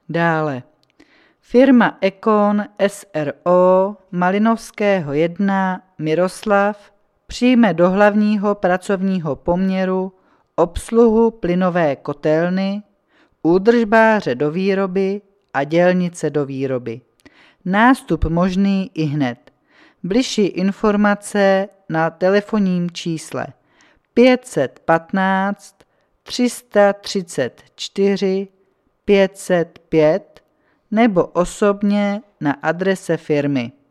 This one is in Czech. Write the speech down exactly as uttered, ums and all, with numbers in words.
Dále. Firma Econ S R O Malinovského jedna Miroslav přijme do hlavního pracovního poměru obsluhu plynové kotelny, údržbáře do výroby a dělnice do výroby. Nástup možný ihned. Bližší informace na telefonním čísle pět set patnáct tři sta třicet čtyři pět set pět nebo osobně na adrese firmy.